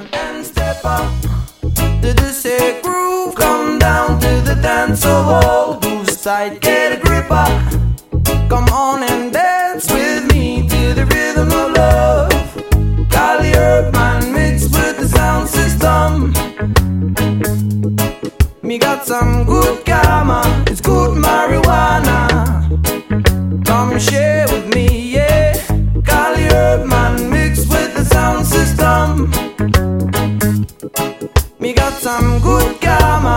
and step up to the sick groove. Come down to the dance hall, who's tight, get a gripper. Come on and dance with me to the rhythm of love. Cali Urban mixed with the sound system. Me got some good karma, it's good marijuana. Come share with me, yeah. Cali Urban mixed with the sound system. Me got some good karma,